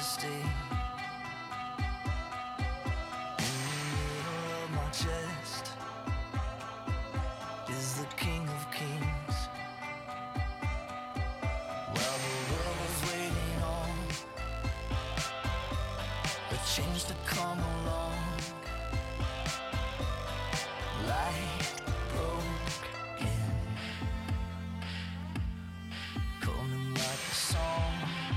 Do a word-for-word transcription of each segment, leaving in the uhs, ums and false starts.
majesty. In the middle of my chest is the King of Kings. While the world was waiting on a change to come along, light broke in, coming like a song.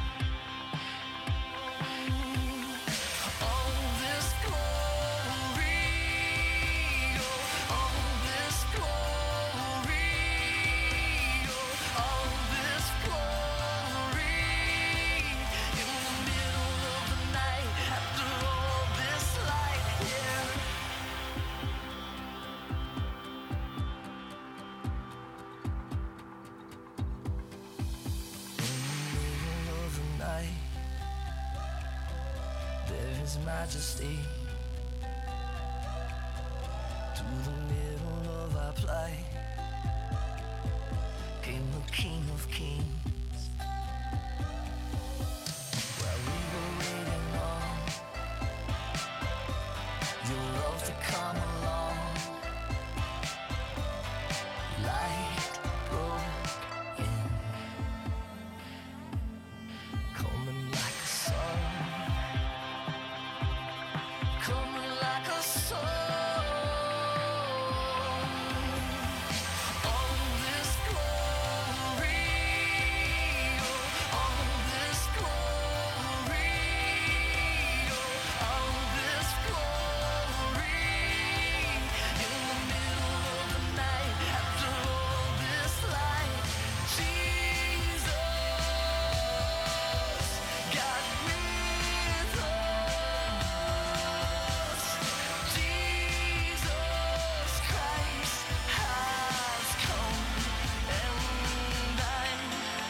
All this glory, oh, all this glory, oh, all this glory, in the middle of the night, after all this light, yeah. Of the night, there is majesty. To the middle of our plight came the King of Kings. While we were waiting on your love to come along, light broke in, coming like a song, coming like a song. All this glory, oh, all this glory, oh, all this glory, in the middle of the night, after all this light, Jesus, God with us. Jesus Christ has come, and I'm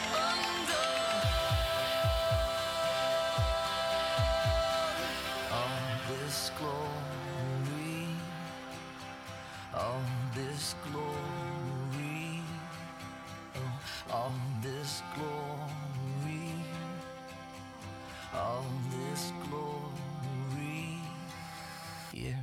undone. All this glory, all this glory, oh, all this glory, all this glory, yeah.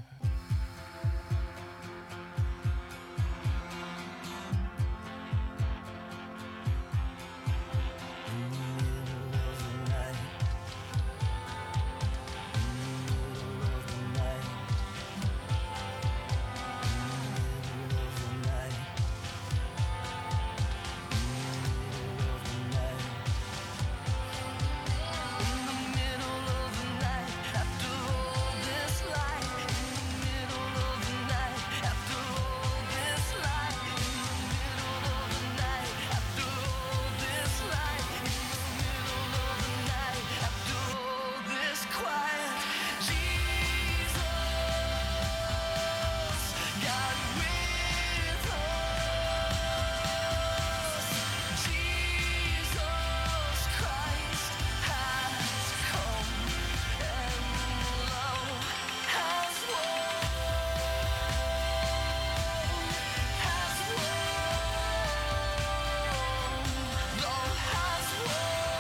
In the middle of the night, in the middle of the night, in the middle of the night, in the middle of the night, in the middle of the night, after all this light, in the middle of the night, after all this light, in the middle of the night, after all this light, in the middle of the night, after all this quiet, Jesus, God with us. Jesus Christ has come, and love has won, has won, love has won.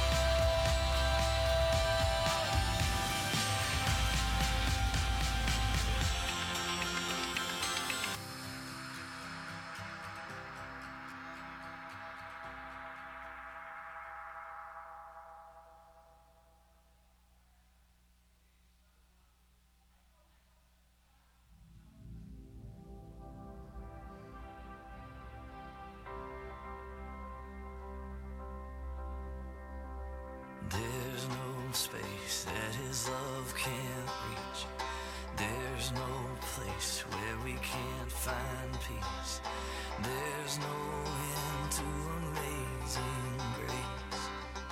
There's no space that his love can't reach. There's no place where we can't find peace. There's no end to amazing grace.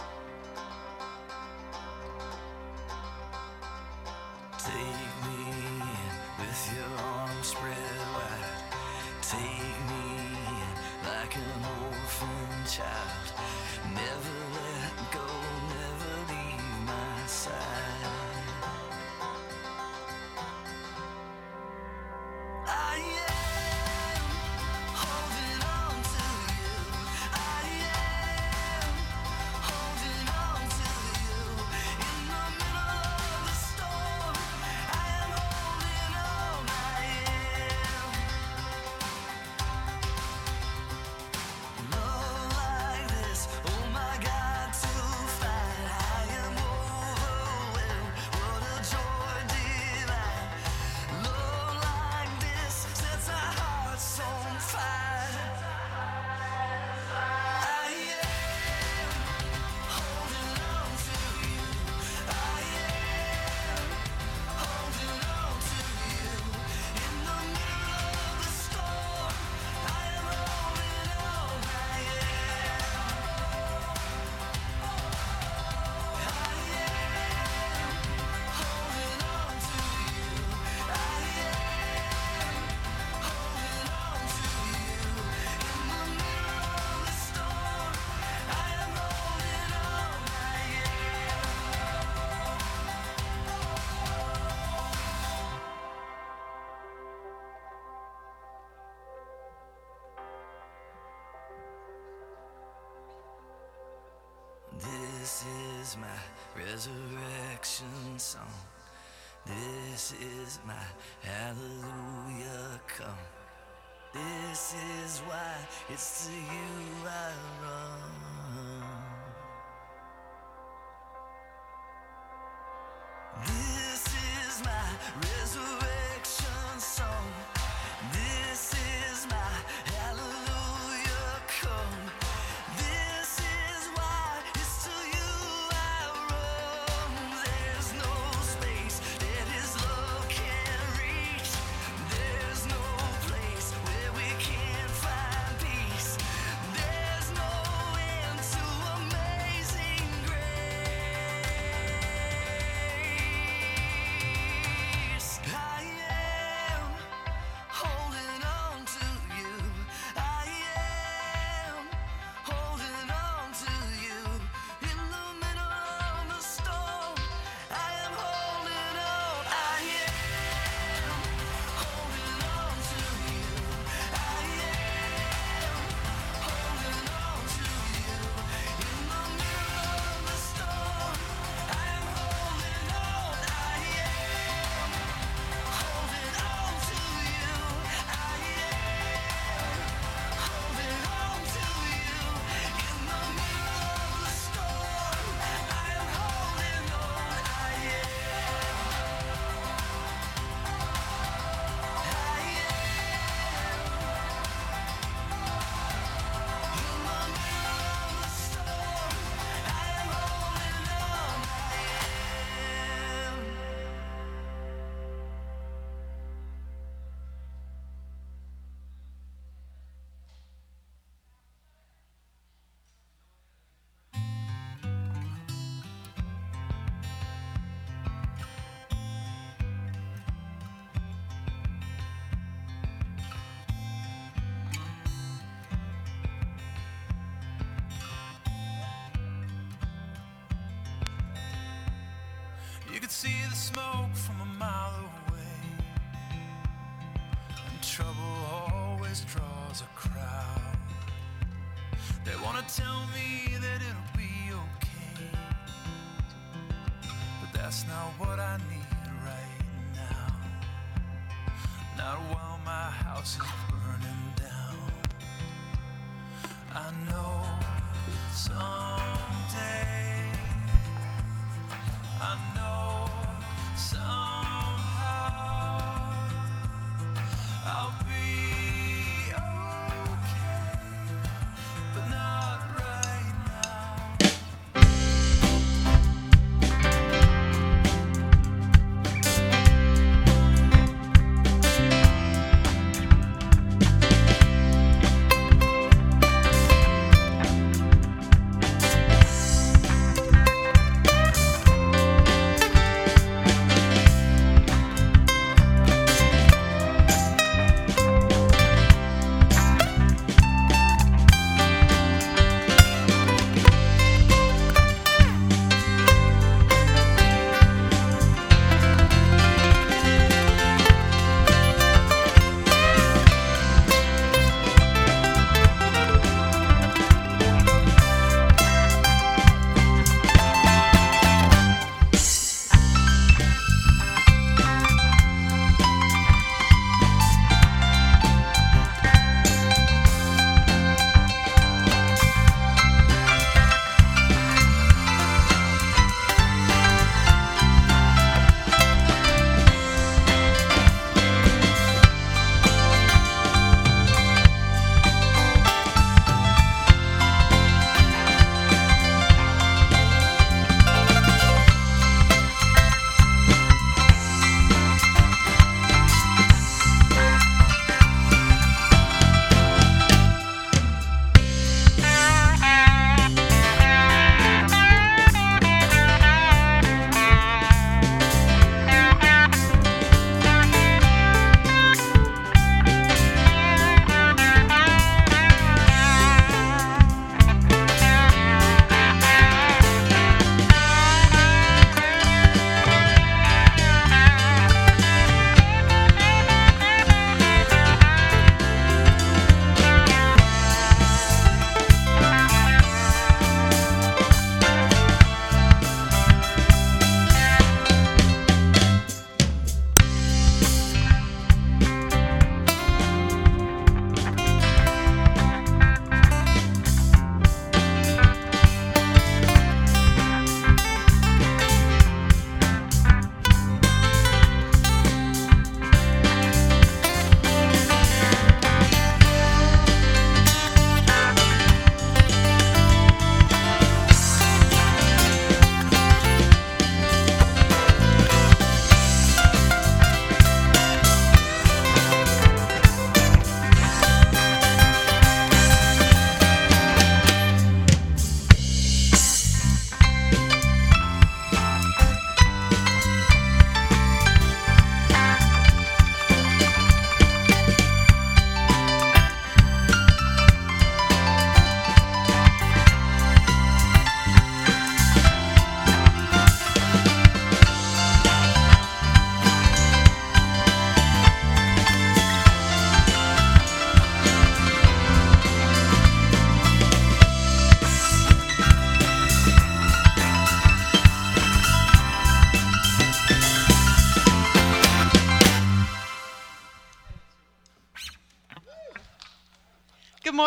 Take me in with your arms spread wide. Take me in like an orphan child. Never let go, never leave my side. I am holding on to you. I am holding on to you. In the This is my resurrection song. This is my hallelujah come. This is why it's to you I run. This is my resurrection song. This is my hallelujah come. This is why it's to you I run. There's no space that his love can't reach. There's no place where we can't find peace. There's no end to amazing grace. I am holding on to you. I am holding on to you. In the middle of the storm, I am holding on. I am holding on to you. I am holding on to you. In the middle of the storm, I am holding on. I am holding on to you. I am holding on to you. In the middle of the storm, I am holding on. I am. I am. In the middle of the storm, I am holding on. I am. You could see the smoke from a mile away, and trouble always draws a crowd. They wanna tell me that it'll be okay, but that's not what I need right now. Not while my house is burning down. I know someday, I know somehow I'll be okay, but not right now.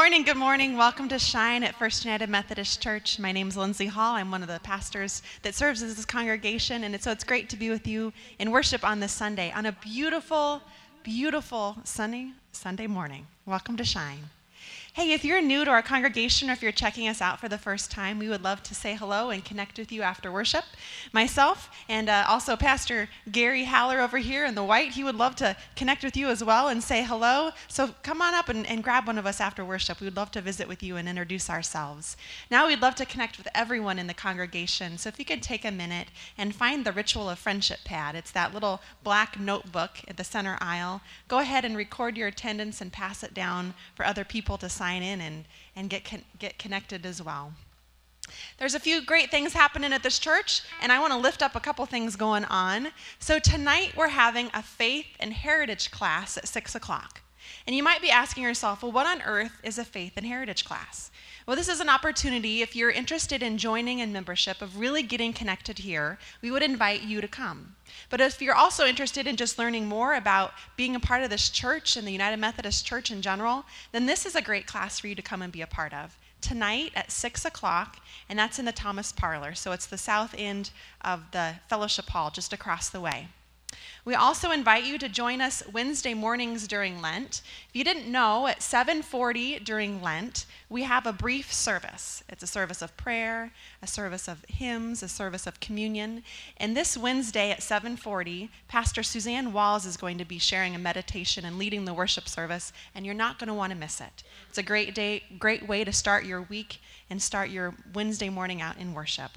morning, good morning. Welcome to Shine at First United Methodist Church. My name's Lindsay Hall. I'm one of the pastors that serves as this congregation, and it's, so it's great to be with you in worship on this Sunday, on a beautiful, beautiful sunny Sunday morning. Welcome to Shine. Hey, if you're new to our congregation or if you're checking us out for the first time, we would love to say hello and connect with you after worship. Myself and uh, also Pastor Gary Haller over here in the white, he would love to connect with you as well and say hello. So come on up and, and grab one of us after worship. We would love to visit with you and introduce ourselves. Now we'd love to connect with everyone in the congregation. So if you could take a minute and find the Ritual of Friendship pad. It's that little black notebook at the center aisle. Go ahead and record your attendance and pass it down for other people to sign in and, and get con- get connected as well. There's a few great things happening at this church, and I want to lift up a couple things going on. So tonight we're having a faith and heritage class at six o'clock. And you might be asking yourself, well, what on earth is a faith and heritage class? Well, this is an opportunity, if you're interested in joining in membership, of really getting connected here, we would invite you to come. But if you're also interested in just learning more about being a part of this church and the United Methodist Church in general, then this is a great class for you to come and be a part of. Tonight at six o'clock, and that's in the Thomas Parlor, so it's the south end of the Fellowship Hall, just across the way. We also invite you to join us Wednesday mornings during Lent. If you didn't know, at seven forty during Lent, we have a brief service. It's a service of prayer, a service of hymns, a service of communion. And this Wednesday at seven forty, Pastor Suzanne Walls is going to be sharing a meditation and leading the worship service, and you're not going to want to miss it. It's a great day, great way to start your week and start your Wednesday morning out in worship.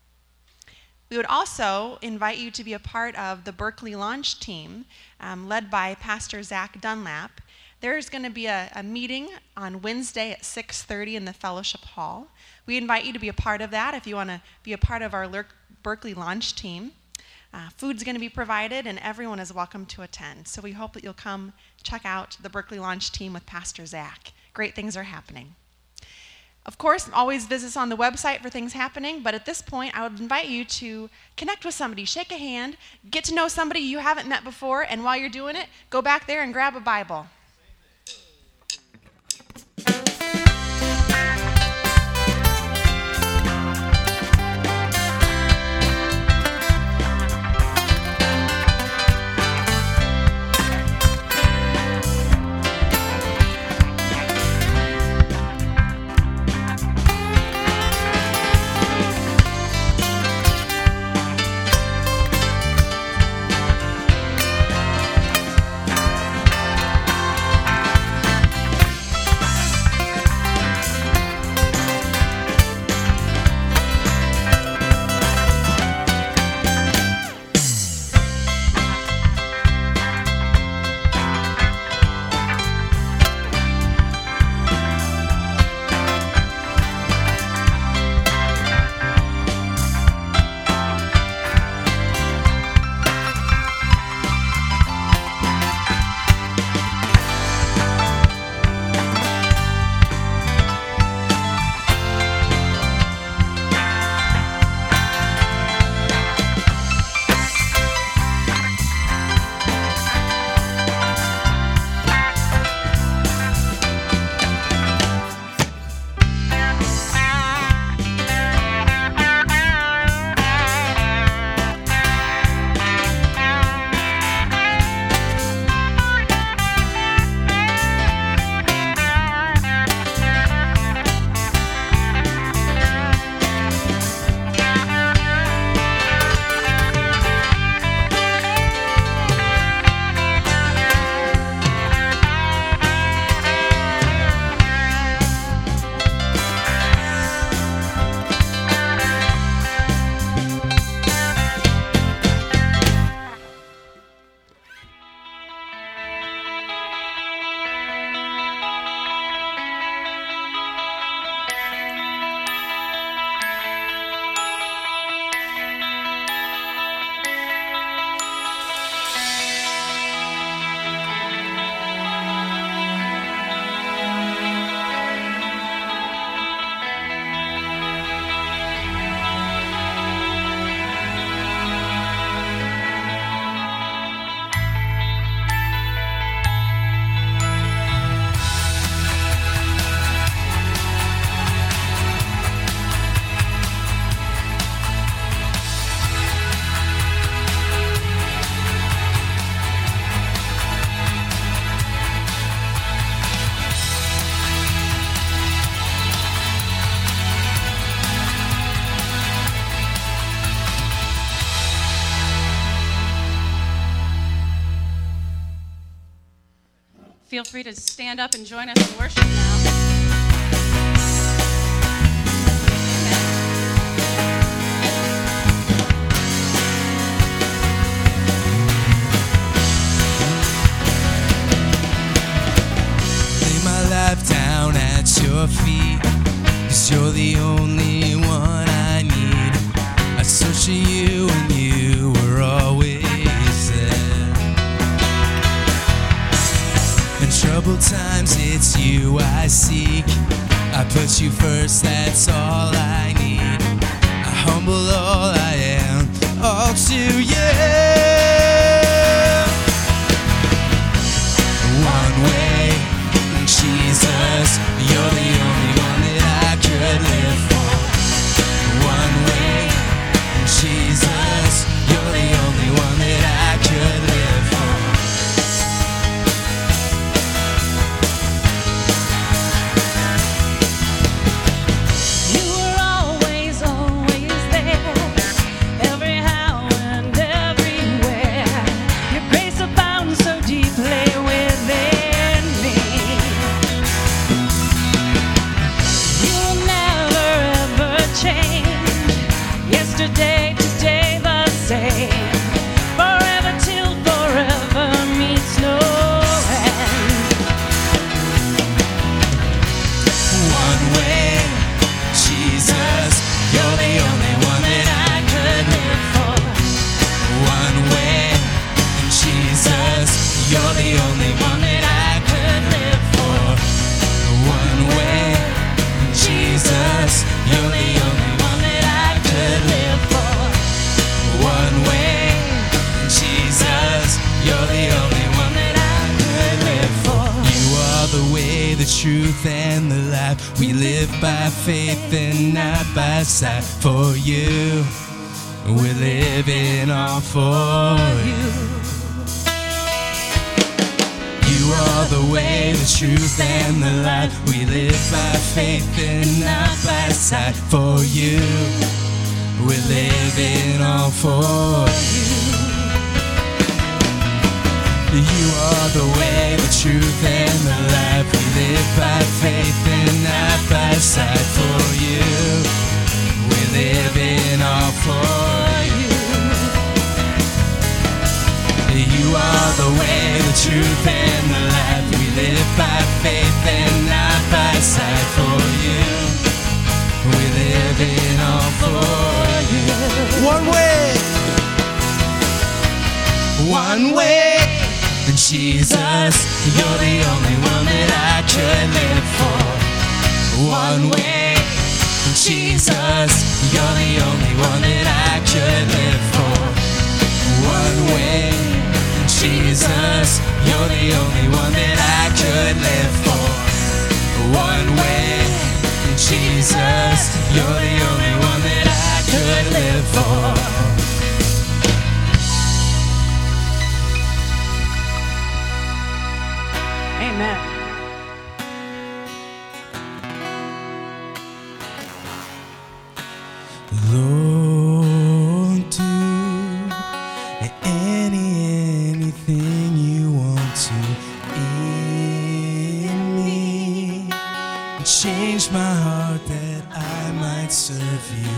We would also invite you to be a part of the Berkeley Launch Team, um, led by Pastor Zach Dunlap. There's going to be a, a meeting on Wednesday at six thirty in the Fellowship Hall. We invite you to be a part of that if you want to be a part of our Ler- Berkeley Launch Team. Uh, food's going to be provided, and everyone is welcome to attend. So we hope that you'll come check out the Berkeley Launch Team with Pastor Zach. Great things are happening. Of course, always visit us on the website for things happening, but at this point, I would invite you to connect with somebody, shake a hand, get to know somebody you haven't met before, and while you're doing it, go back there and grab a Bible. feel free to stand up and join us in worship now. Lay my life down at your feet, 'cause you're the only one I need. I searched for you and you were always there. In troubled times it's you I seek. I put you first, that's all I need. I humble all I am, all to you. One way, Jesus, you're the only one that I could live for. One way, Jesus, you're the only one that I could live for. You were always, always there, every how and everywhere. Your grace abounds so deeply within me. You will never ever change. Yesterday, today, the same. Forever till forever meets no end. One way, Jesus, you're the only one that I could live for. One way, Jesus, you're the only one that I could live for. One way, Jesus, you're the only one that I could live for. One way, Jesus, you're the only one that I could live for. You are the way, the truth, and the life. We live by faith and not by sight. For you, we're living all for you. You are the way, the truth, and the life. We live by faith and not by sight. For you, we're living all for you. You are the way, the truth, and the life. We live by faith and not by sight. For you, we're living all for you. You are the way, the truth, and the life. We live by faith and not by sight. For you, we're living all for you. One way, one way. Jesus, you're the only one that I could live for. One way, Jesus, you're the only one that I could live for. One way, Jesus, you're the only one that I could live for. One way, Jesus, you're the only one that I could live for. Amen. Lord, do any, anything you want to in me. Change my heart that I might serve you,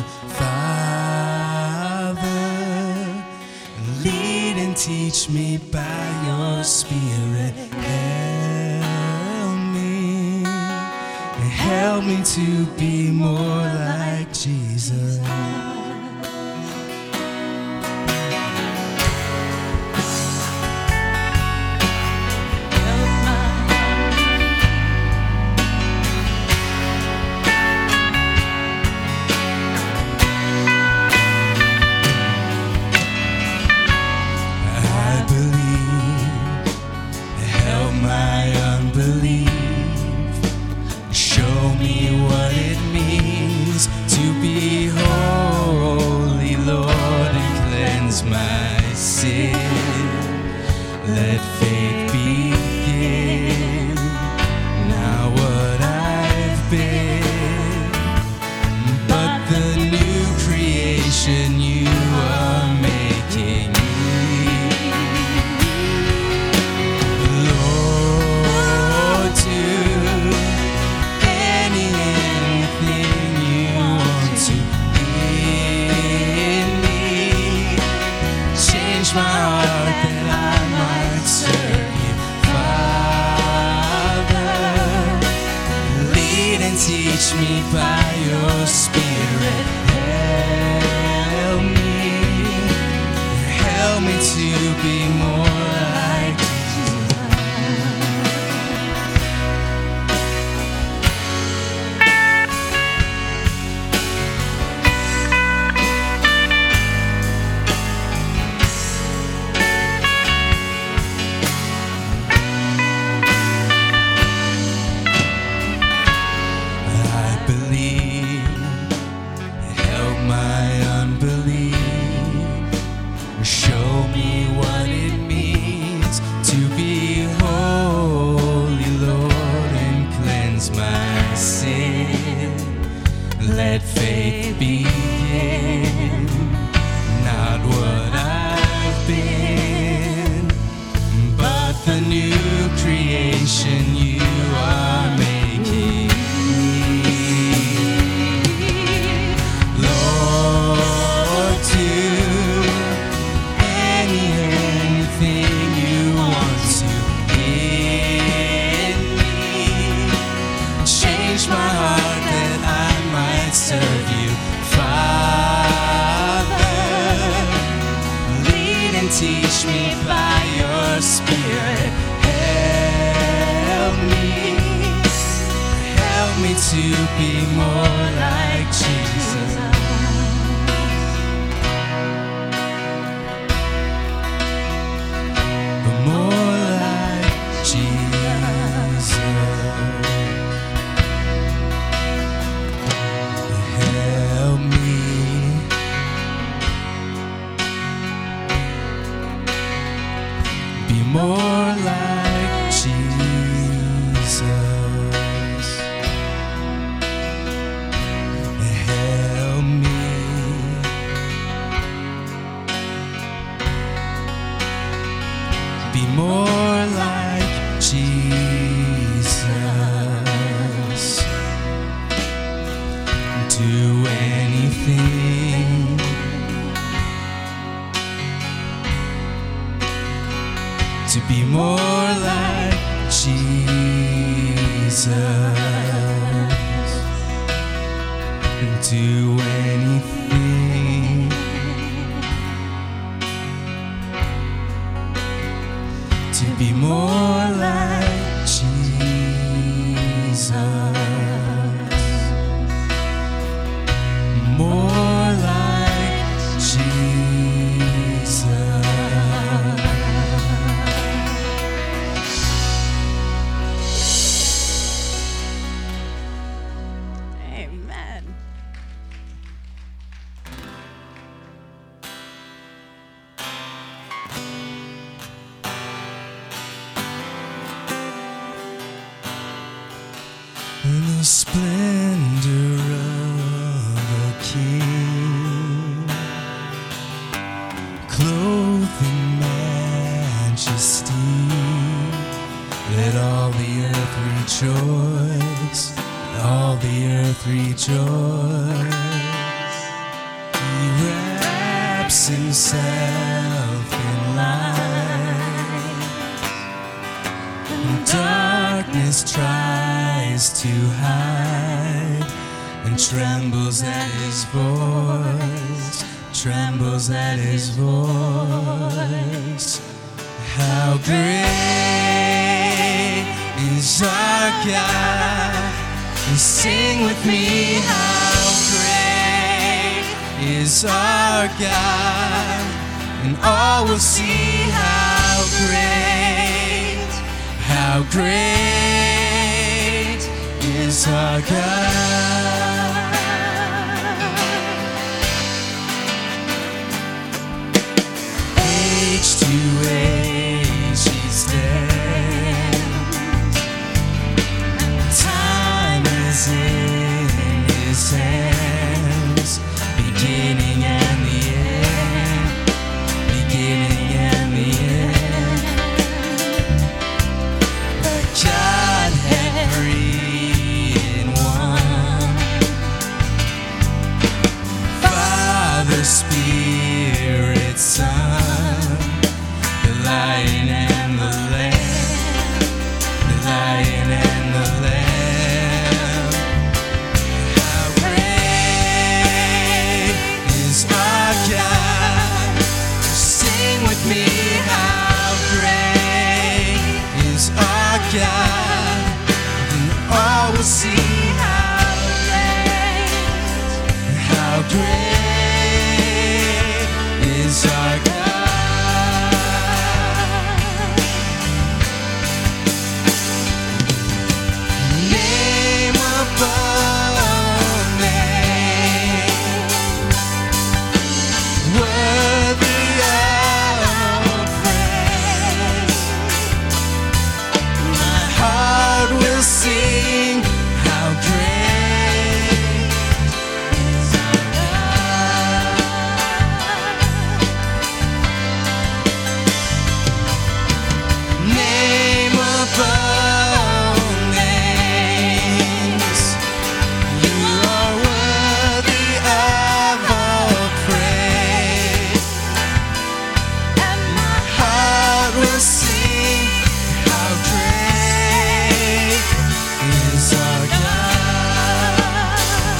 Father. Lead and teach me by your Spirit. Help me, help me to be more like Jesus. I believe, help my unbelief. Show me what it means to be holy, Lord, and cleanse my sin. Let faith begin. Now what I've been, but the new creation you are making me. Lord, Change my heart that I might serve you, Father. Lead and teach me by your Spirit. Help me, help me to be more like Jesus. I believe, help my unbelief. Show me what it means to be holy, Lord, and cleanse my sin. Let faith begin, not what I've been, but the new creation you are making me. Lord, do anything you want to in me. Change my heart that I might serve you, Father. Lead and teach me by your Spirit. Help me, help me to be more like Jesus. But more like Jesus. Help me, be more like Jesus. Help me, be more like Jesus. Do anything to be more like Jesus. Do anything to be more like Jesus. More like Jesus. Amen. In the splendor of a king, clothed in majesty, let all the earth rejoice, let all the earth rejoice. He wraps himself in light, and darkness tries to hide, and trembles at his voice, trembles at his voice. How great is our God? And sing with me, how great is our God? And all will see how great, how great is our God. Age to age he stands, time is in his hands, beginning and the end, beginning and the end. The Godhead three in one, Father, Spirit, Son. great is our God. Name above names, worthy of praise. My heart will sing how great is our God. Name above names, you are worthy of all praise. And my heart will sing how great is our God.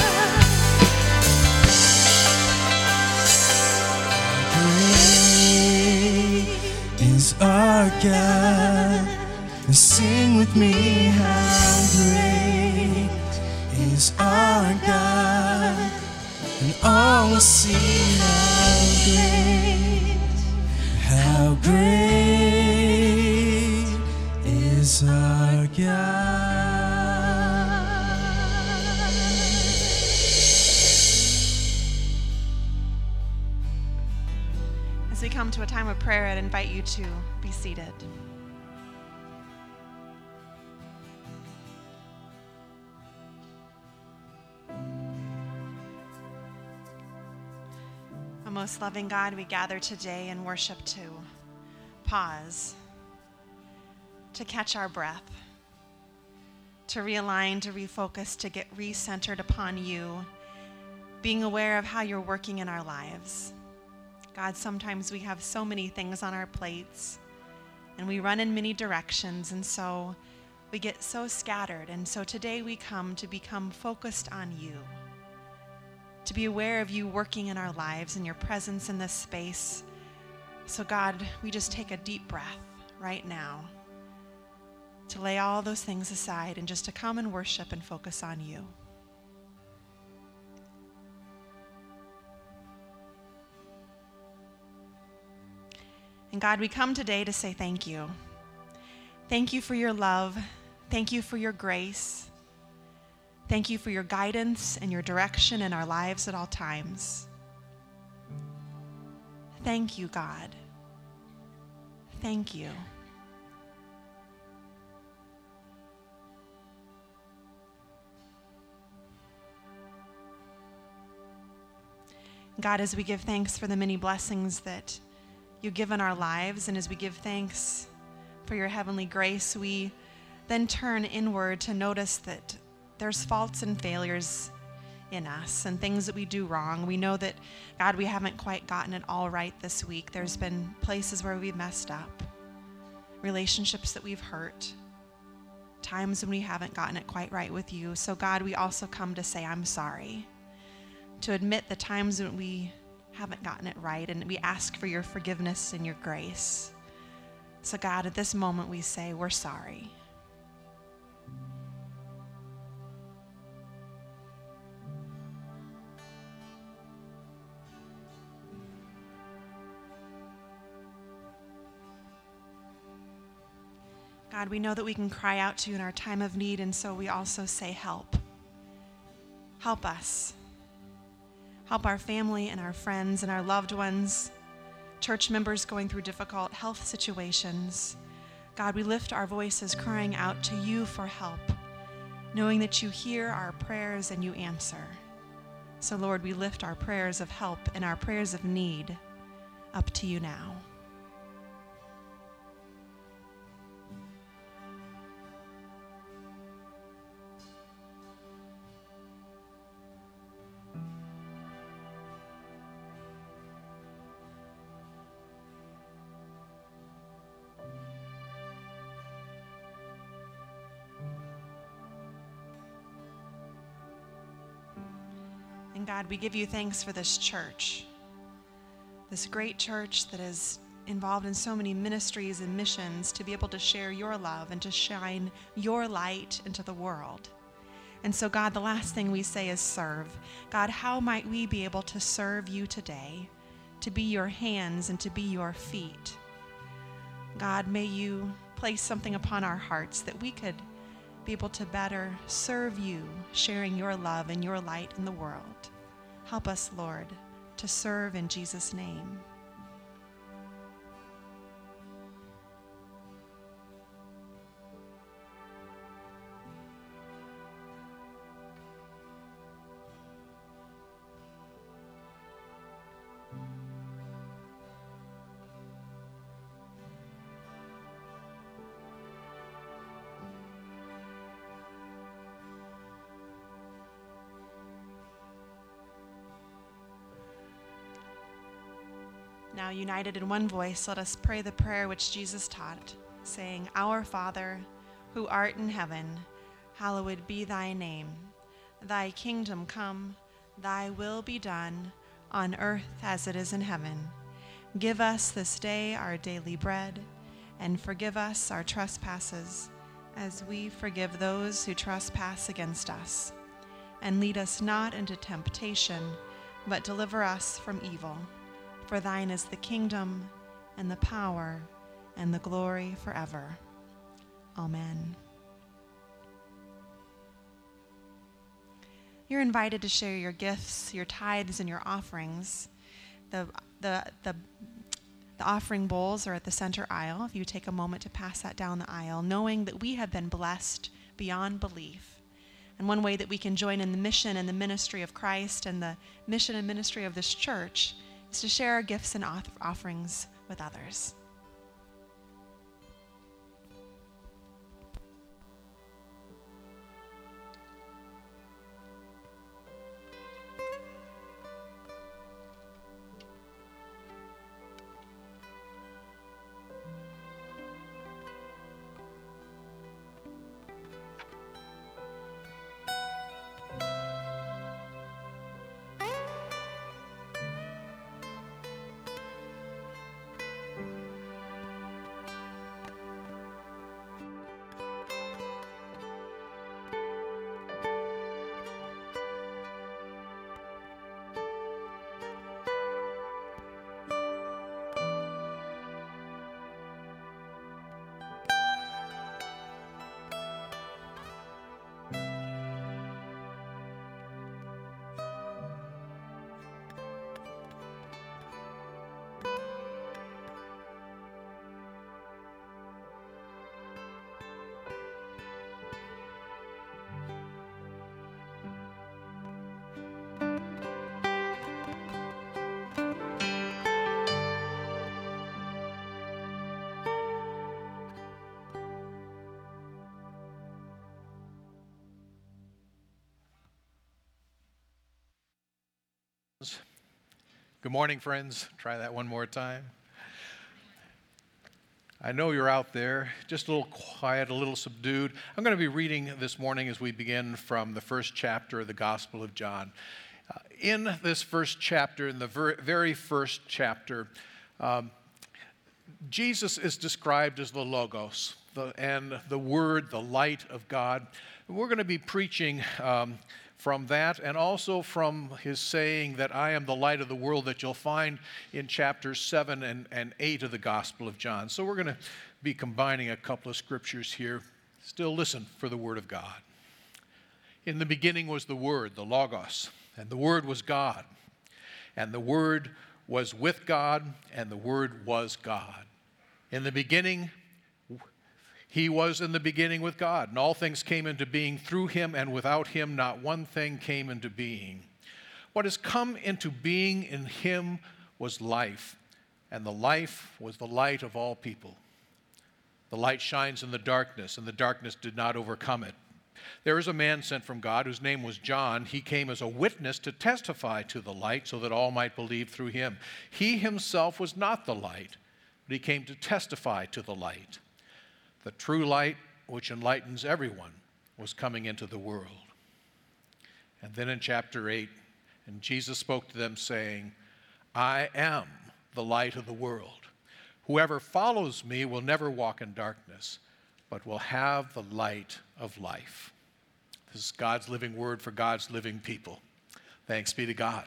Great is our God. Sing with me, how great is our God. And all will see how great, how great is our God. As we come to a time of prayer, I'd invite you to be seated. Our most loving God, we gather today in worship to pause, to catch our breath, to realign, to refocus, to get recentered upon you, being aware of how you're working in our lives. God, sometimes we have so many things on our plates and we run in many directions, and so we get so scattered. And so today we come to become focused on you, to be aware of you working in our lives and your presence in this space. So God, we just take a deep breath right now to lay all those things aside and just to come and worship and focus on you. And God, we come today to say thank you. Thank you for your love. Thank you for your grace. Thank you for your guidance and your direction in our lives at all times. Thank you, God. Thank you. God, as we give thanks for the many blessings that you give in our lives, and as we give thanks for your heavenly grace, we then turn inward to notice that there's faults and failures in us and things that we do wrong. We know that, God, we haven't quite gotten it all right this week. There's been places where we've messed up, relationships that we've hurt, times when we haven't gotten it quite right with you. So God, we also come to say, I'm sorry, to admit the times when we haven't gotten it right, and we ask for your forgiveness and your grace. So God, at this moment we say, we're sorry. God, we know that we can cry out to you in our time of need, and so we also say, help. Help us. Help our family and our friends and our loved ones, church members going through difficult health situations. God, we lift our voices crying out to you for help, knowing that you hear our prayers and you answer. So Lord, we lift our prayers of help and our prayers of need up to you now. And God, we give you thanks for this church, this great church that is involved in so many ministries and missions to be able to share your love and to shine your light into the world. And so, God, the last thing we say is serve. God, how might we be able to serve you today, to be your hands and to be your feet? God, may you place something upon our hearts that we could be able to better serve you, sharing your love and your light in the world. Help us, Lord, to serve in Jesus' name. Now, united in one voice, let us pray the prayer which Jesus taught, saying, Our Father, who art in heaven, hallowed be thy name. Thy kingdom come, thy will be done, on earth as it is in heaven. Give us this day our daily bread, and forgive us our trespasses, as we forgive those who trespass against us. And lead us not into temptation, but deliver us from evil. For thine is the kingdom, and the power, and the glory forever. Amen. You're invited to share your gifts, your tithes, and your offerings. The, the, the, the offering bowls are at the center aisle. If you take a moment to pass that down the aisle, knowing that we have been blessed beyond belief. And one way that we can join in the mission and the ministry of Christ and the mission and ministry of this church is to share our gifts and offerings with others. Good morning, friends. Try that one more time. I know you're out there, just a little quiet, a little subdued. I'm going to be reading this morning as we begin from the first chapter of the Gospel of John. Uh, in this first chapter, in the ver- very first chapter, um, Jesus is described as the Logos, the, and the Word, the light of God. And we're going to be preaching um, from that, and also from his saying that I am the light of the world that you'll find in chapters seven and, and eight of the Gospel of John. So we're going to be combining a couple of scriptures here. Still listen for the Word of God. In the beginning was the Word, the Logos, and the Word was God. And the Word was with God, and the Word was God. In the beginning, He was in the beginning with God, and all things came into being through him, and without him not one thing came into being. What has come into being in him was life, and the life was the light of all people. The light shines in the darkness, and the darkness did not overcome it. There is a man sent from God whose name was John. He came as a witness to testify to the light so that all might believe through him. He himself was not the light, but he came to testify to the light. The true light, which enlightens everyone, was coming into the world. And then in chapter eight, and Jesus spoke to them saying, I am the light of the world. Whoever follows me will never walk in darkness, but will have the light of life. This is God's living word for God's living people. Thanks be to God.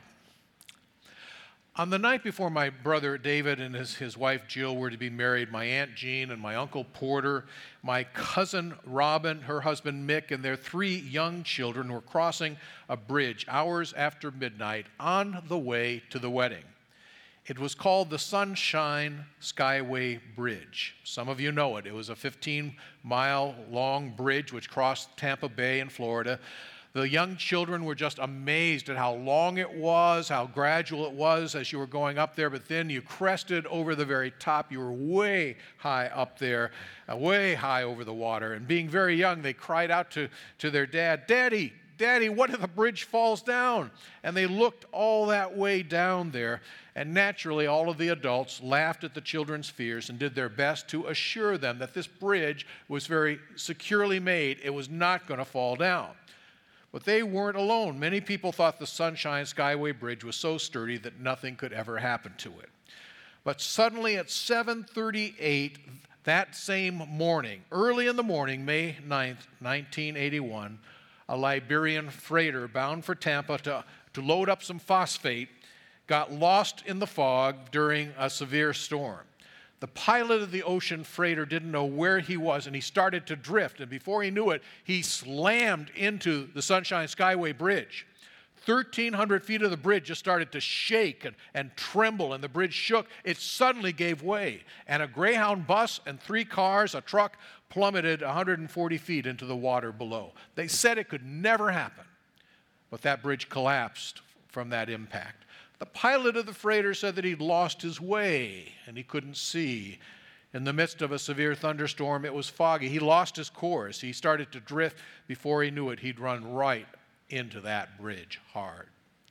On the night before my brother David and his, his wife Jill were to be married, my Aunt Jean and my Uncle Porter, my cousin Robin, her husband Mick, and their three young children were crossing a bridge hours after midnight on the way to the wedding. It was called the Sunshine Skyway Bridge. Some of you know it. It was a fifteen-mile long bridge which crossed Tampa Bay in Florida. The young children were just amazed at how long it was, how gradual it was as you were going up there, but then you crested over the very top. You were way high up there, uh, way high over the water. And being very young, they cried out to, to their dad, "Daddy, Daddy, what if the bridge falls down?" And they looked all that way down there. And naturally, all of the adults laughed at the children's fears and did their best to assure them that this bridge was very securely made. It was not going to fall down. But they weren't alone. Many people thought the Sunshine Skyway Bridge was so sturdy that nothing could ever happen to it. But suddenly at seven thirty-eight that same morning, early in the morning, May ninth, nineteen eighty-one, a Liberian freighter bound for Tampa to, to load up some phosphate got lost in the fog during a severe storm. The pilot of the ocean freighter didn't know where he was, and he started to drift. And before he knew it, he slammed into the Sunshine Skyway Bridge. thirteen hundred feet of the bridge just started to shake and, and tremble, and the bridge shook. It suddenly gave way, and a Greyhound bus and three cars, a truck, plummeted one hundred forty feet into the water below. They said it could never happen, but that bridge collapsed from that impact. The pilot of the freighter said that he'd lost his way and he couldn't see. In the midst of a severe thunderstorm, it was foggy. He lost his course. He started to drift. Before he knew it, he'd run right into that bridge hard.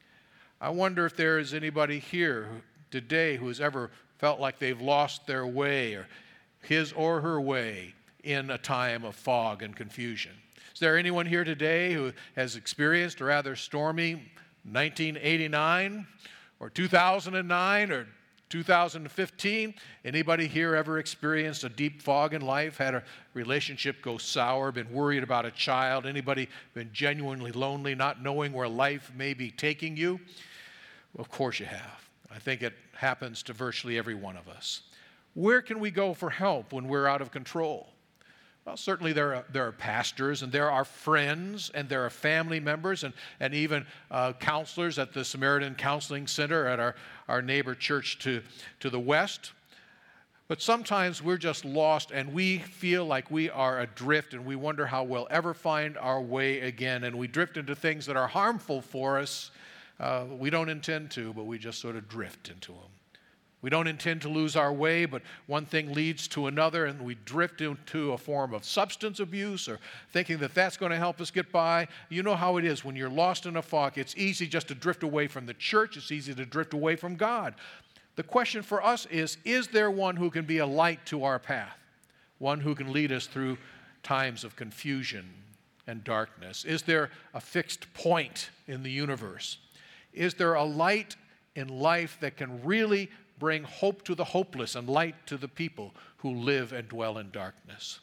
I wonder if there is anybody here today who has ever felt like they've lost their way or his or her way in a time of fog and confusion. Is there anyone here today who has experienced a rather stormy nineteen eighty-nine or two thousand nine or two thousand fifteen? Anybody here ever experienced a deep fog in life, had a relationship go sour, been worried about a child? Anybody been genuinely lonely, not knowing where life may be taking you? Well, of course you have. I think it happens to virtually every one of us. Where can we go for help when we're out of control? Well, certainly there are, there are pastors, and there are friends, and there are family members, and, and even uh, counselors at the Samaritan Counseling Center at our, our neighbor church to, to the west. But sometimes we're just lost, and we feel like we are adrift, and we wonder how we'll ever find our way again, and we drift into things that are harmful for us. Uh, we don't intend to, but we just sort of drift into them. We don't intend to lose our way, but one thing leads to another, and we drift into a form of substance abuse or thinking that that's going to help us get by. You know how it is when you're lost in a fog. It's easy just to drift away from the church. It's easy to drift away from God. The question for us is, is there one who can be a light to our path? One who can lead us through times of confusion and darkness? Is there a fixed point in the universe? Is there a light in life that can really bring hope to the hopeless and light to the people who live and dwell in darkness?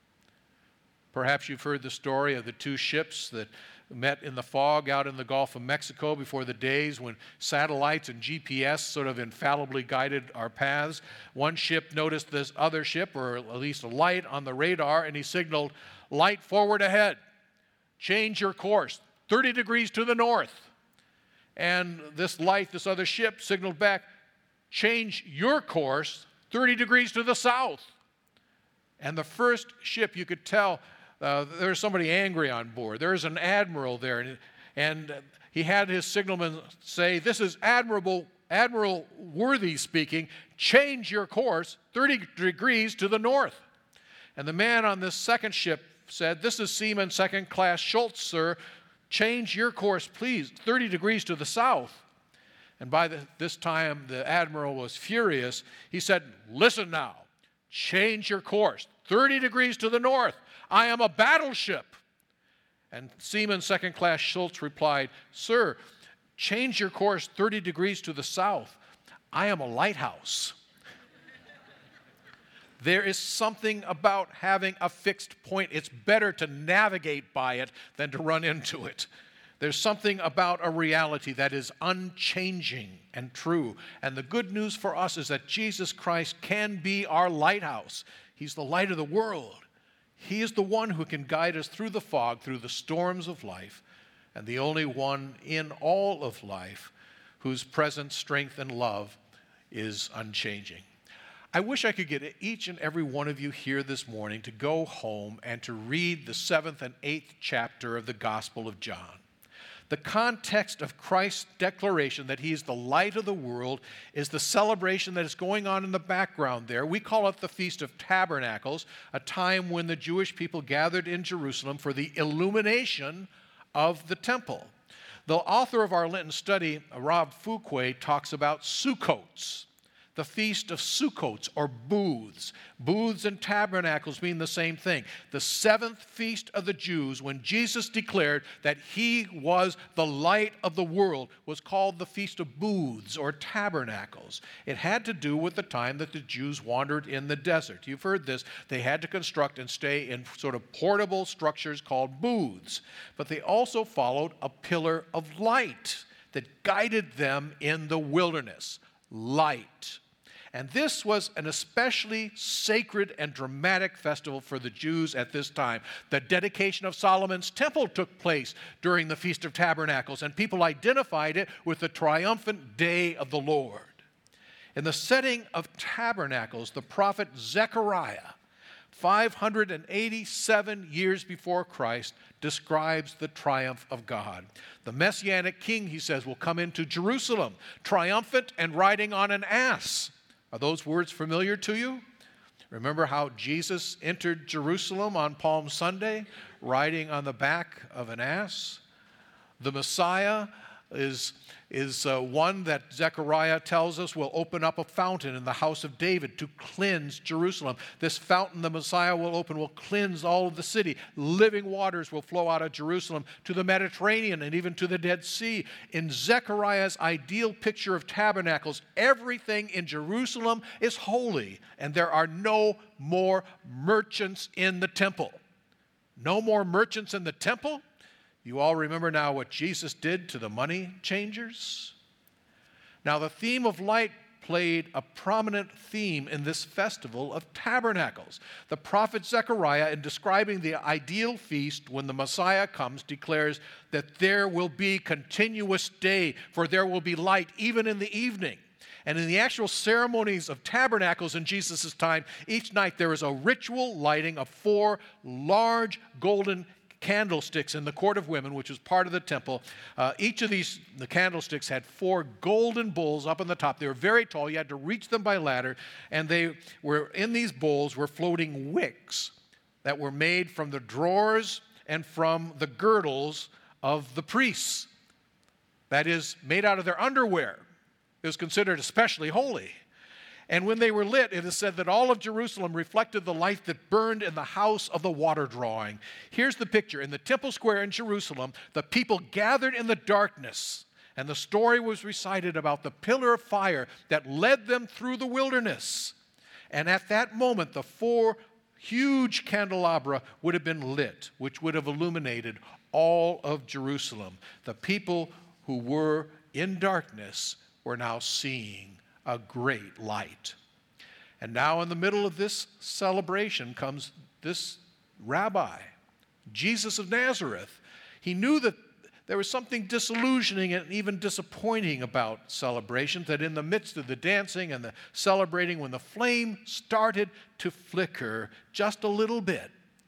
Perhaps you've heard the story of the two ships that met in the fog out in the Gulf of Mexico before the days when satellites and G P S sort of infallibly guided our paths. One ship noticed this other ship, or at least a light on the radar, and he signaled, "Light forward ahead. Change your course, thirty degrees to the north." And this light, this other ship, signaled back, "Change your course thirty degrees to the south." And the first ship, you could tell uh, there's somebody angry on board. There's an admiral there, and, and he had his signalman say, "This is Admiral, Admiral Worthy speaking. Change your course thirty degrees to the north." And the man on this second ship said, "This is Seaman Second Class Schultz, sir. Change your course, please, thirty degrees to the south." And by the, this time, the admiral was furious. He said, "Listen now, change your course, thirty degrees to the north. I am a battleship." And Seaman Second Class Schultz replied, "Sir, change your course thirty degrees to the south. I am a lighthouse." There is something about having a fixed point. It's better to navigate by it than to run into it. There's something about a reality that is unchanging and true. And the good news for us is that Jesus Christ can be our lighthouse. He's the light of the world. He is the one who can guide us through the fog, through the storms of life, and the only one in all of life whose presence, strength, and love is unchanging. I wish I could get each and every one of you here this morning to go home and to read the seventh and eighth chapter of the Gospel of John. The context of Christ's declaration that he is the light of the world is the celebration that is going on in the background there. We call it the Feast of Tabernacles, a time when the Jewish people gathered in Jerusalem for the illumination of the temple. The author of our Lenten study, Rob Fuquay, talks about Sukkots, the Feast of Sukkots, or booths. Booths and tabernacles mean the same thing. The seventh feast of the Jews, when Jesus declared that he was the light of the world, was called the Feast of Booths or Tabernacles. It had to do with the time that the Jews wandered in the desert. You've heard this. They had to construct and stay in sort of portable structures called booths. But they also followed a pillar of light that guided them in the wilderness. Light. And this was an especially sacred and dramatic festival for the Jews at this time. The dedication of Solomon's temple took place during the Feast of Tabernacles, and people identified it with the triumphant day of the Lord. In the setting of tabernacles, the prophet Zechariah, five hundred eighty-seven years before Christ, describes the triumph of God. The Messianic king, he says, will come into Jerusalem, triumphant and riding on an ass. Are those words familiar to you? Remember how Jesus entered Jerusalem on Palm Sunday, riding on the back of an ass? The Messiah is, is uh, one that Zechariah tells us will open up a fountain in the house of David to cleanse Jerusalem. This fountain the Messiah will open will cleanse all of the city. Living waters will flow out of Jerusalem to the Mediterranean and even to the Dead Sea. In Zechariah's ideal picture of tabernacles, everything in Jerusalem is holy, and there are no more merchants in the temple. No more merchants in the temple? You all remember now what Jesus did to the money changers? Now, the theme of light played a prominent theme in this festival of tabernacles. The prophet Zechariah, in describing the ideal feast when the Messiah comes, declares that there will be continuous day, for there will be light even in the evening. And in the actual ceremonies of tabernacles in Jesus' time, each night there is a ritual lighting of four large golden candlesticks in the court of women, which was part of the temple. Uh, each of these, the candlesticks had four golden bowls up on the top. They were very tall. You had to reach them by ladder. And they were, in these bowls were floating wicks that were made from the drawers and from the girdles of the priests. That is, made out of their underwear. It was considered especially holy. And when they were lit, it is said that all of Jerusalem reflected the light that burned in the house of the water drawing. Here's the picture. In the temple square in Jerusalem, the people gathered in the darkness, and the story was recited about the pillar of fire that led them through the wilderness. And at that moment, the four huge candelabra would have been lit, which would have illuminated all of Jerusalem. The people who were in darkness were now seeing a great light. And now in the middle of this celebration comes this rabbi, Jesus of Nazareth. He knew that there was something disillusioning and even disappointing about celebrations, that in the midst of the dancing and the celebrating, when the flame started to flicker just a little bit,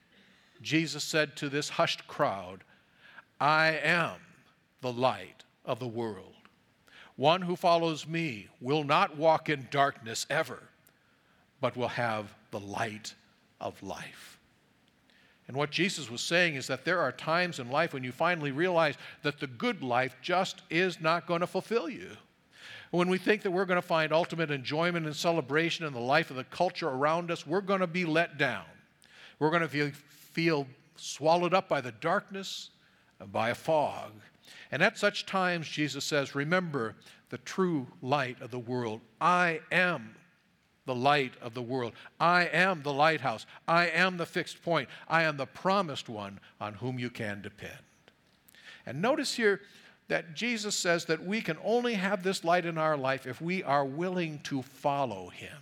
Jesus said to this hushed crowd, "I am the light of the world. One who follows me will not walk in darkness ever, but will have the light of life." And what Jesus was saying is that there are times in life when you finally realize that the good life just is not going to fulfill you. When we think that we're going to find ultimate enjoyment and celebration in the life of the culture around us, we're going to be let down. We're going to feel, feel swallowed up by the darkness and by a fog. And at such times, Jesus says, remember the true light of the world. I am the light of the world. I am the lighthouse. I am the fixed point. I am the promised one on whom you can depend. And notice here that Jesus says that we can only have this light in our life if we are willing to follow him.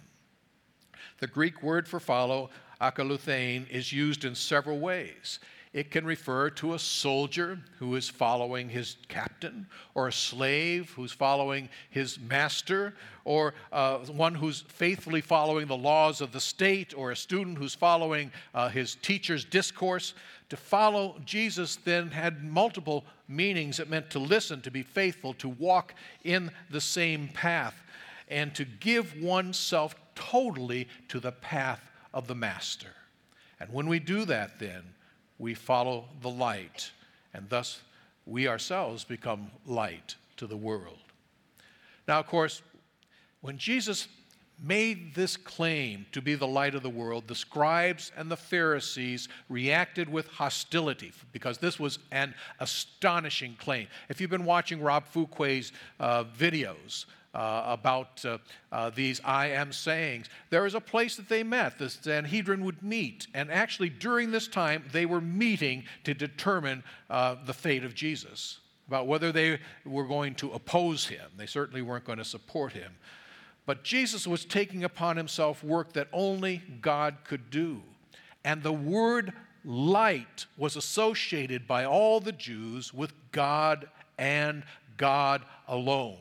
The Greek word for follow, akaluthein, is used in several ways. It can refer to a soldier who is following his captain, or a slave who's following his master, or uh, one who's faithfully following the laws of the state, or a student who's following uh, his teacher's discourse. To follow Jesus then had multiple meanings. It meant to listen, to be faithful, to walk in the same path, and to give oneself totally to the path of the master. And when we do that, then we follow the light, and thus we ourselves become light to the world. Now, of course, when Jesus made this claim to be the light of the world, the scribes and the Pharisees reacted with hostility, because this was an astonishing claim. If you've been watching Rob Fuquay's uh, videos uh, about uh, uh, these I am sayings, there is a place that they met. The Sanhedrin would meet, and actually during this time they were meeting to determine uh, the fate of Jesus, about whether they were going to oppose him. They certainly weren't going to support him. But Jesus was taking upon himself work that only God could do. And the word light was associated by all the Jews with God and God alone.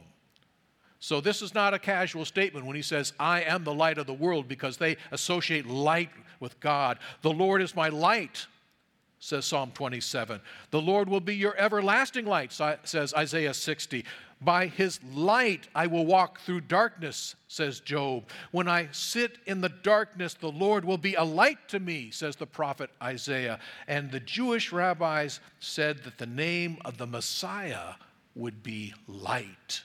So this is not a casual statement when he says, I am the light of the world, because they associate light with God. The Lord is my light, says Psalm twenty-seven. The Lord will be your everlasting light, says Isaiah sixty. By his light I will walk through darkness, says Job. When I sit in the darkness, the Lord will be a light to me, says the prophet Isaiah. And the Jewish rabbis said that the name of the Messiah would be light.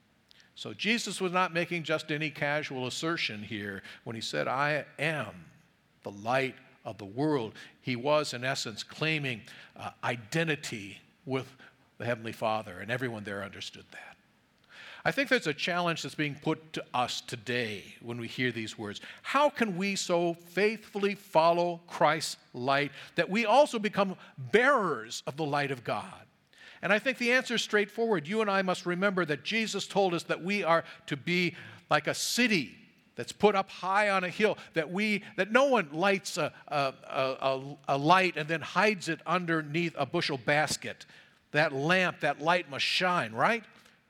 So Jesus was not making just any casual assertion here when he said, I am the light of the world. He was, in essence, claiming uh, identity with the Heavenly Father, and everyone there understood that. I think there's a challenge that's being put to us today when we hear these words. How can we so faithfully follow Christ's light that we also become bearers of the light of God? And I think the answer is straightforward. You and I must remember that Jesus told us that we are to be like a city that's put up high on a hill, that we that no one lights a, a, a, a light and then hides it underneath a bushel basket. That lamp, that light must shine, right?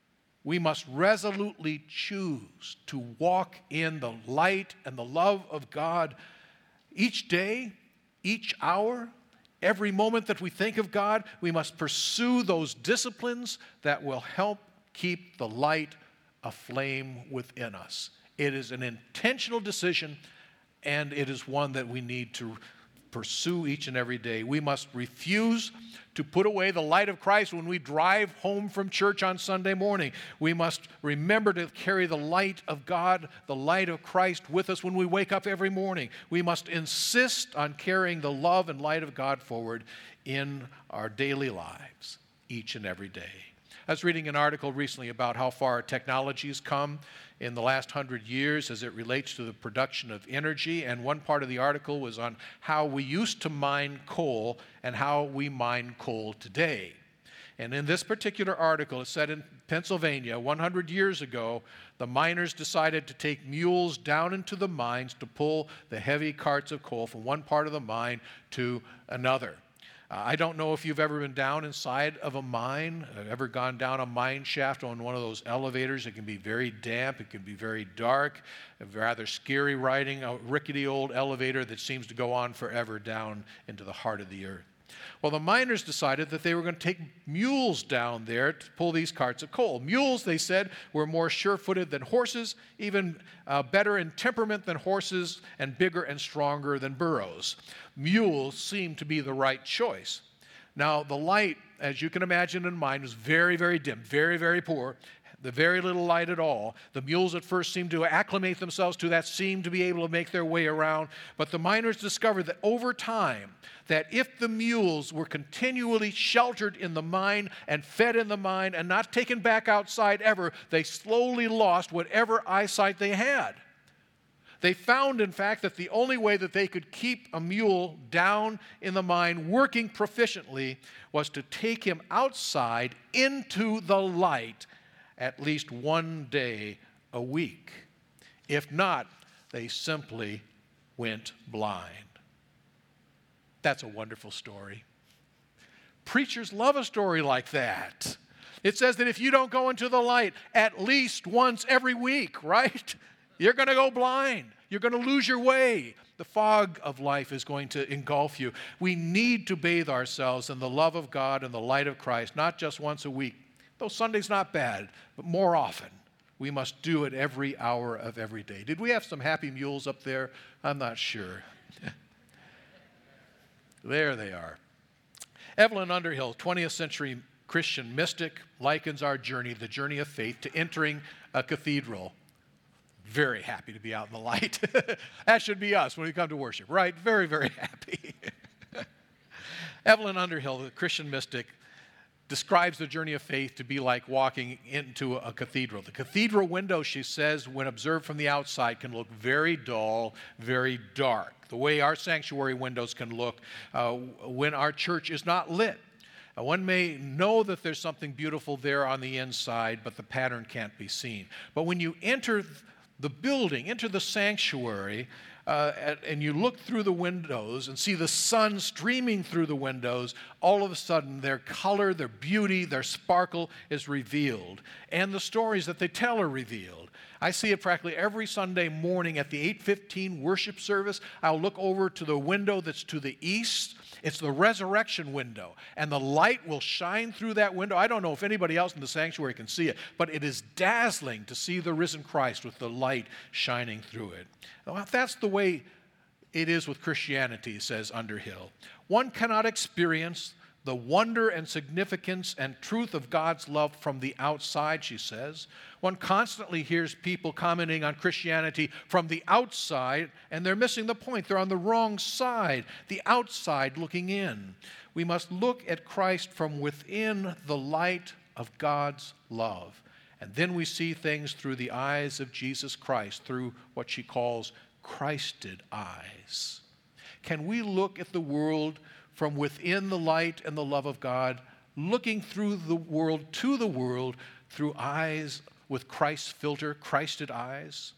We must resolutely choose to walk in the light and the love of God each day, each hour, every moment that we think of God. We must pursue those disciplines that will help keep the light aflame within us. It is an intentional decision, and it is one that we need to pursue each and every day. We must refuse to put away the light of Christ when we drive home from church on Sunday morning. We must remember to carry the light of God, the light of Christ with us when we wake up every morning. We must insist on carrying the love and light of God forward in our daily lives each and every day. I was reading an article recently about how far technology has come in the last hundred years as it relates to the production of energy, and one part of the article was on how we used to mine coal and how we mine coal today. And in this particular article, it said in Pennsylvania, one hundred years ago, the miners decided to take mules down into the mines to pull the heavy carts of coal from one part of the mine to another. Uh, I don't know if you've ever been down inside of a mine, uh, ever gone down a mine shaft on one of those elevators. It can be very damp, it can be very dark, rather scary riding a rickety old elevator that seems to go on forever down into the heart of the earth. Well, the miners decided that they were going to take mules down there to pull these carts of coal. Mules, they said, were more sure-footed than horses, even uh, better in temperament than horses, and bigger and stronger than burros. Mules seemed to be the right choice. Now, the light, as you can imagine in mine, was very, very dim, very, very poor. The very little light at all. The mules at first seemed to acclimate themselves to that, seemed to be able to make their way around. But the miners discovered that over time, that if the mules were continually sheltered in the mine and fed in the mine and not taken back outside ever, they slowly lost whatever eyesight they had. They found, in fact, that the only way that they could keep a mule down in the mine working proficiently was to take him outside into the light at least one day a week. If not, they simply went blind. That's a wonderful story. Preachers love a story like that. It says that if you don't go into the light at least once every week, right? You're going to go blind. You're going to lose your way. The fog of life is going to engulf you. We need to bathe ourselves in the love of God and the light of Christ, not just once a week. Though Sunday's not bad, but more often. We must do it every hour of every day. Did we have some happy mules up there? I'm not sure. There they are. Evelyn Underhill, twentieth century Christian mystic, likens our journey, the journey of faith, to entering a cathedral. Very happy to be out in the light. That should be us when we come to worship, right? Very, very happy. Evelyn Underhill, the Christian mystic, describes the journey of faith to be like walking into a cathedral. The cathedral window, she says, when observed from the outside, can look very dull, very dark. The way our sanctuary windows can look uh, when our church is not lit. Uh, one may know that there's something beautiful there on the inside, but the pattern can't be seen. But when you enter the building, enter the sanctuary, uh, and, and you look through the windows and see the sun streaming through the windows, all of a sudden their color, their beauty, their sparkle is revealed. And the stories that they tell are revealed. I see it practically every Sunday morning at the eight fifteen worship service. I'll look over to the window that's to the east. It's the resurrection window, and the light will shine through that window. I don't know if anybody else in the sanctuary can see it, but it is dazzling to see the risen Christ with the light shining through it. Well, that's the way it is with Christianity, says Underhill. One cannot experience the wonder and significance and truth of God's love from the outside, she says. One constantly hears people commenting on Christianity from the outside, and they're missing the point. They're on the wrong side, the outside looking in. We must look at Christ from within the light of God's love. And then we see things through the eyes of Jesus Christ, through what she calls Christed eyes. Can we look at the world from within the light and the love of God, looking through the world to the world through eyes with Christ's filter, Christed eyes?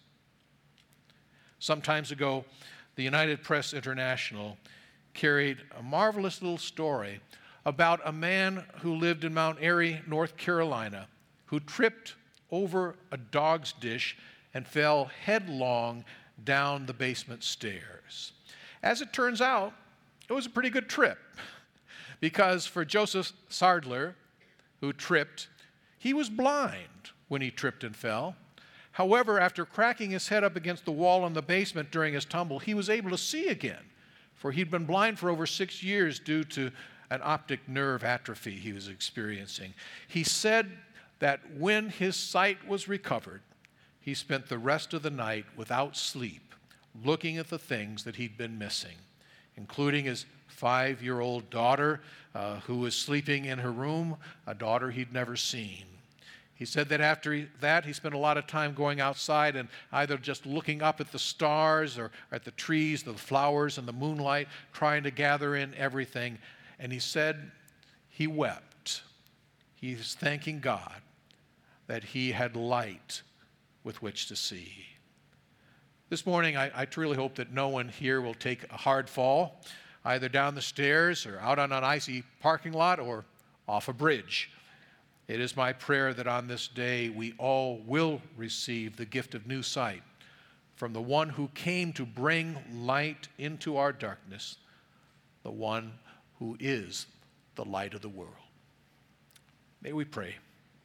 Some time ago, the United Press International carried a marvelous little story about a man who lived in Mount Airy, North Carolina, who tripped over a dog's dish and fell headlong down the basement stairs. As it turns out, it was a pretty good trip, because for Joseph Sardler, who tripped, he was blind when he tripped and fell. However, after cracking his head up against the wall in the basement during his tumble, he was able to see again, for he'd been blind for over six years due to an optic nerve atrophy he was experiencing. He said that when his sight was recovered, he spent the rest of the night without sleep, looking at the things that he'd been missing, including his five-year-old daughter uh, who was sleeping in her room, a daughter he'd never seen. He said that after he, that, he spent a lot of time going outside and either just looking up at the stars or at the trees, the flowers, and the moonlight, trying to gather in everything. And he said he wept. He's thanking God that he had light with which to see. This morning, I, I truly hope that no one here will take a hard fall, either down the stairs or out on an icy parking lot or off a bridge. It is my prayer that on this day we all will receive the gift of new sight from the one who came to bring light into our darkness, the one who is the light of the world. May we pray.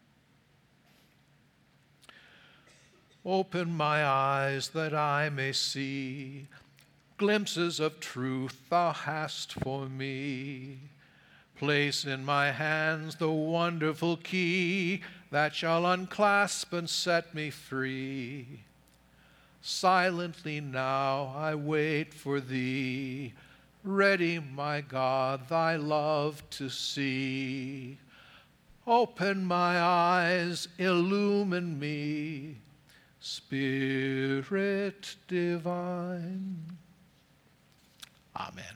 Open my eyes that I may see glimpses of truth thou hast for me. Place in my hands the wonderful key that shall unclasp and set me free. Silently now I wait for thee, ready, my God, thy love to see. Open my eyes, illumine me, Spirit divine. Amen.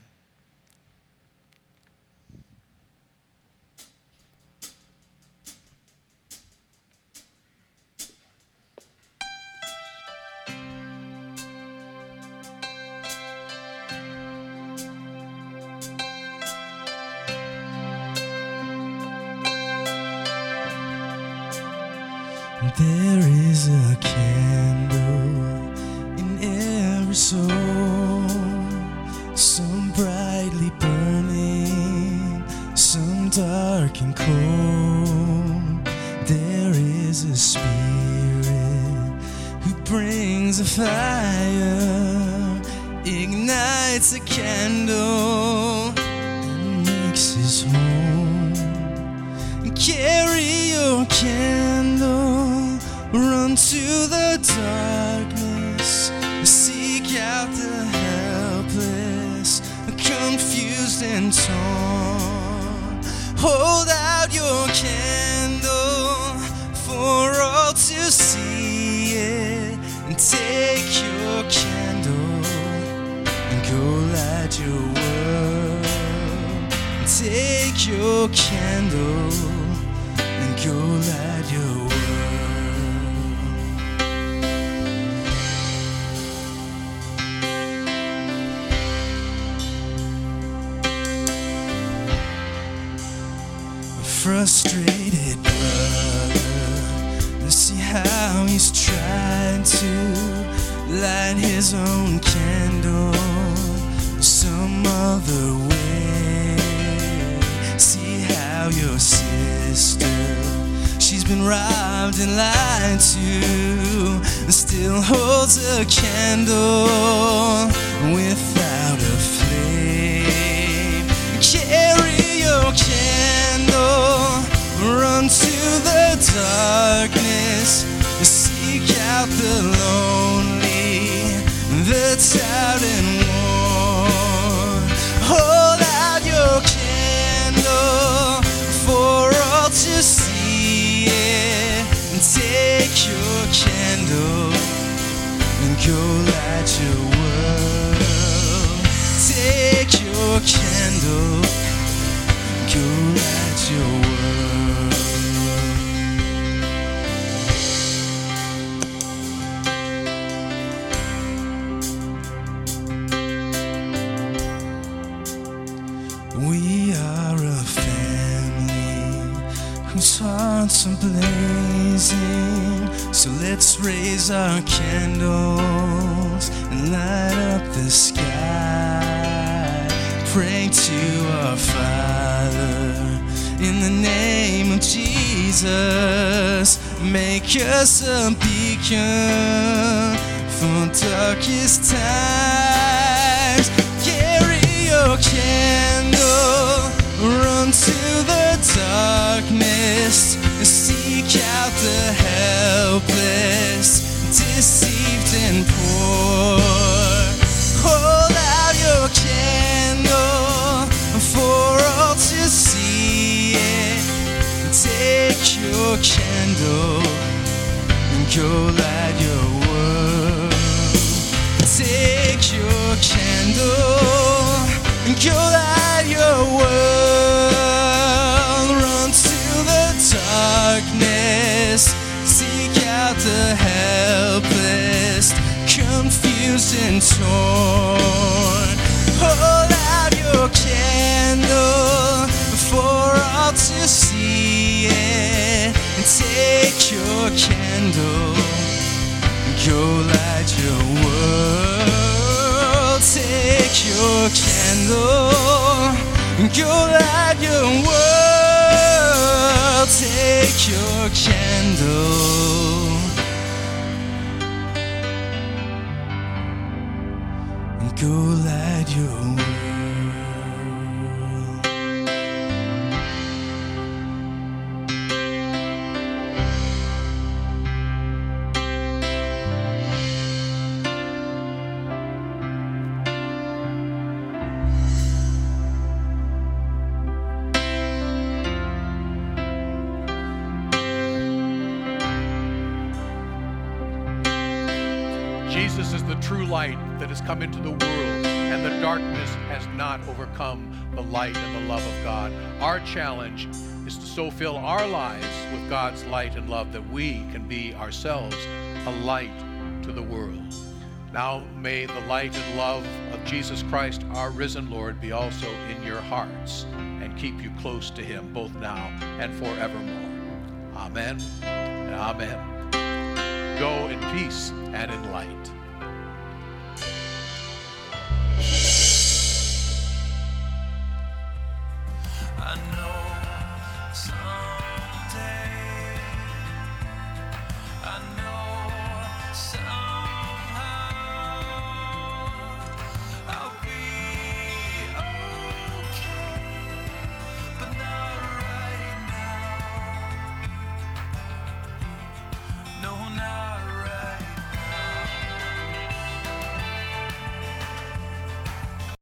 There is a candle in every soul, some brightly burning, some dark and cold. There is a spirit who brings a fire, ignites a candle, and makes his home. Carry your candle, run to the darkness, seek out the helpless, confused and torn. Hold out your candle for all to see it, and take your candle and go light your world. Take your candle and go light your world. A frustrated brother, let's see how he's trying to light his own candle some other way. See how your sister, she's been robbed and lied to, and still holds a candle without a flame. Carry your candle, run to the darkness, seek out the lonely, the tired and worn. Hold out your candle for all to see it, and take your candle and go light your world. Take your candle, go light your world. We are a family whose hearts are blazing, so let's raise our candles and light up the sky. Pray to our Father in the name of Jesus. Make us a beacon for darkest times. Carry your candle, run to the darkness, seek out the helpless, deceived and poor. Hold out your candle for all to see it. Take your candle and go light your world. Take your candle and go light your world. Run to the darkness, seek out the helpless, confused and torn. Hold out your candle for all to see it, and take your candle and go light your world. Take your candle and go light your world. Take your candle and go light your world. Jesus is the true light that has come into the world, and the darkness has not overcome the light and the love of God. Our challenge is to so fill our lives with God's light and love that we can be ourselves a light to the world. Now may the light and love of Jesus Christ, our risen Lord, be also in your hearts and keep you close to him both now and forevermore. Amen and amen. Go in peace and in light.